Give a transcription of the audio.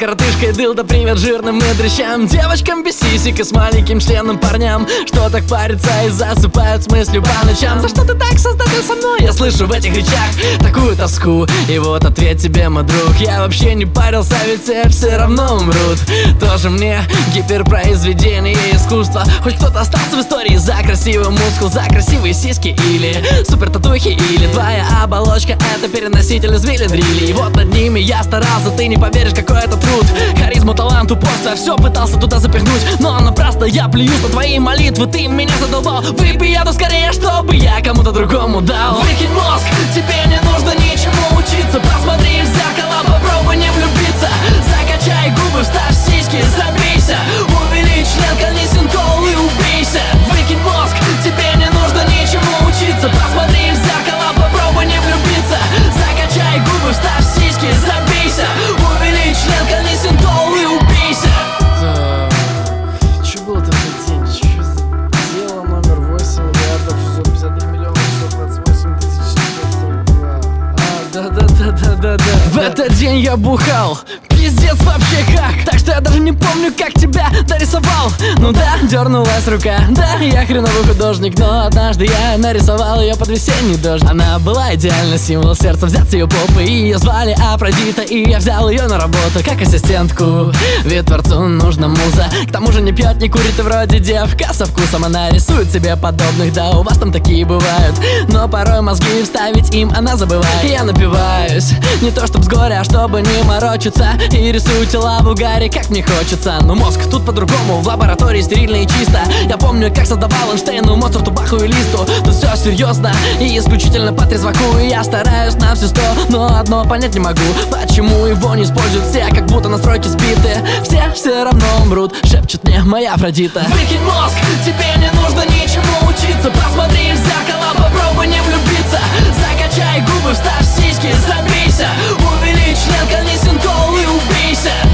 коротышкой дылда, привет жирным и дрыщам, девочкам без сисек и с маленьким членом парням, что так парятся и засыпают с мыслью по ночам. За что ты так, создатель, со мной? Я слышу в этих речах такую тоску. И вот ответ тебе, мой друг: я вообще не парился, ведь все равно умрут. Тоже мне гиперпроизведение искусства. Хоть кто-то остался в истории за красивый мускул, за красивые сиськи или супер татухи, или твоя оболочка — это переноситель извилин дрили. И вот над ними я старался, ты не поверишь, какой это труд. Харизму, талант, упорство, все пытался туда запихнуть, но напрасно я плююсь на твои молитвы, ты меня задолбал. Выпей эту скорее, чтобы я кому-то другому дал. Выкинь мозг, тебе не нужно ничему учиться. Посмотри в зеркало, попробуй не влюбиться. Закачай губы, вставь сиськи, забейся. Увеличь член, колни синкол и убейся. Выкинь мозг, тебе не нужно ничему учиться. Посмотри в зеркало, попробуй не влюбиться. Закачай губы, вставь сиськи, забейся. Увеличь член, колни синкол и убейся. Что было этот день? Что за дело номер 8 миллиардов 653 миллиона 628 тысяч 642? Да. В этот день я бухал, пиздец вообще как. Так что я даже не помню, как тебя дорисовал. Ну да, дернулась рука, да, я хреновый художник, но однажды я нарисовал ее под весенний дождь. Она была идеально символ сердца, взять с ее попы. И ее звали Афродита, и я взял ее на работу как ассистентку. Ведь творцу нужна муза, к тому же не пьет, не курит, и вроде девка со вкусом. Она рисует себе подобных, да, у вас там такие бывают, но порой мозги вставить им она забывает. Я напиваюсь, не то чтоб с горя, а чтобы не морочиться, и рисую тела в угаре, как мне хочется. Но мозг тут по-другому, в лаборатории стерильно и чисто. Я помню, как создавал Эйнштейну, Моцарту, Баху и Листу. Тут все серьезно и исключительно по трезваку. И я стараюсь на все 100, но одно понять не могу: почему его не используют все, как будто настройки сбиты. Все равно умрут, шепчет мне моя Афродита. Выкинь мозг, тебе не нужно ничему учиться. Посмотри в зеркало, попробуй не влюбиться. Закачай губы, вставь сиськи, забейся. Увеличь член, колни синкол и убейся.